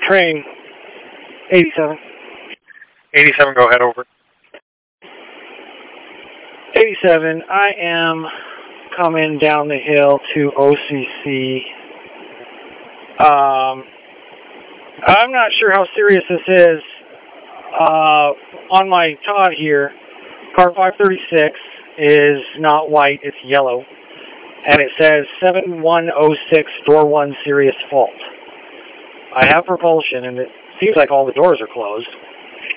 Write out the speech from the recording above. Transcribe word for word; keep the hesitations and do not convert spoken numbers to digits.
Train eighty-seven. eighty-seven, go ahead, over. eighty-seven, I am coming down the hill to O C C. Um, I'm not sure how serious this is. Uh, on my Todd here, car five thirty-six is not white, it's yellow. And it says seven one oh six door one serious fault. I have propulsion and it seems like all the doors are closed.